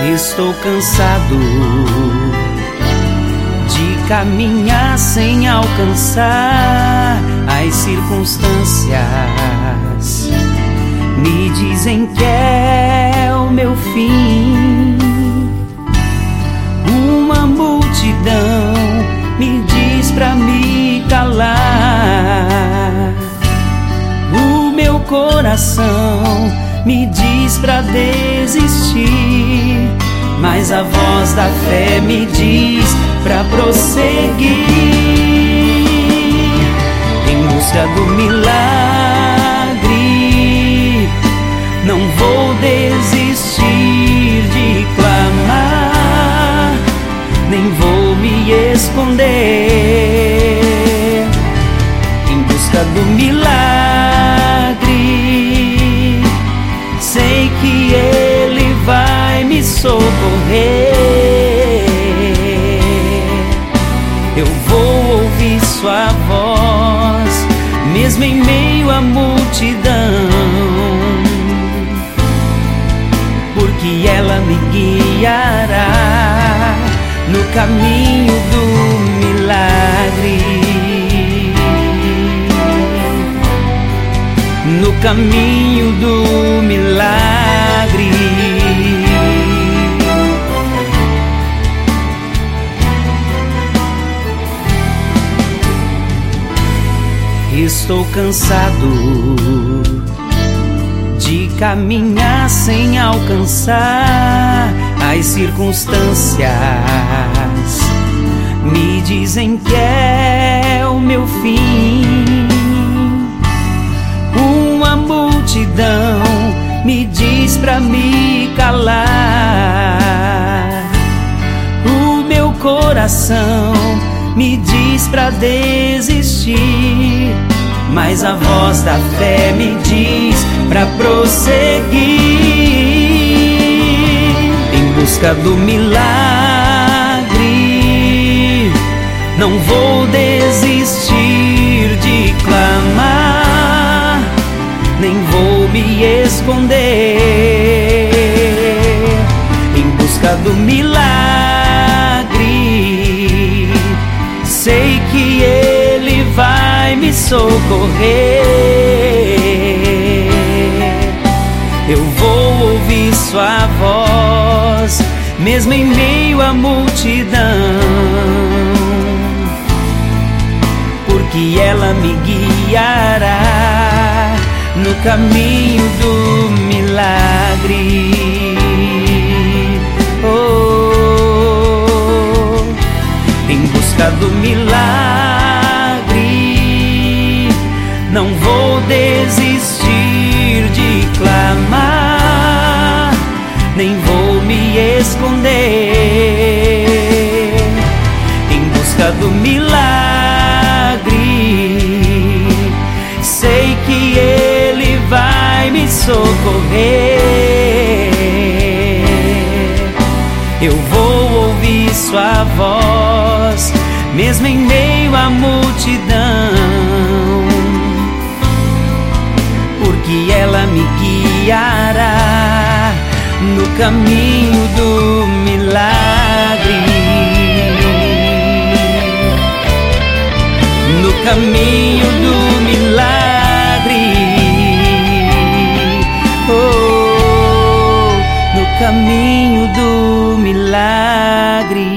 Estou cansado de caminhar sem alcançar. As circunstâncias me dizem que é o meu fim. Uma multidão me diz pra me calar. O meu coração me diz pra desistir, mas a voz da fé me diz pra prosseguir. Em busca do milagre, não vou desistir de clamar, nem vou me esconder. Em busca do milagre, sei que Ele vai me socorrer. Eu vou ouvir sua voz, mesmo em meio à multidão, porque ela me guiará no caminho do milagre. No caminho do milagre. Estou cansado de caminhar sem alcançar. As circunstâncias me dizem que é o meu fim. Uma multidão me diz pra me calar. O meu coração me diz pra desistir, mas a voz da fé me diz pra prosseguir. Em busca do milagre, não vou desistir de clamar, nem vou me esconder. Em busca do milagre, sei que Ele vai me socorrer. Eu vou ouvir sua voz, mesmo em meio à multidão, porque ela me guiará no caminho do milagre. Oh, em busca do milagre, não vou desistir de clamar, nem vou me esconder. Em busca do milagre, sei que Ele vai me socorrer. Eu vou ouvir sua voz, mesmo em meio à multidão, porque ela me guiará no caminho do milagre. No caminho do milagre. Oh, no caminho do milagre.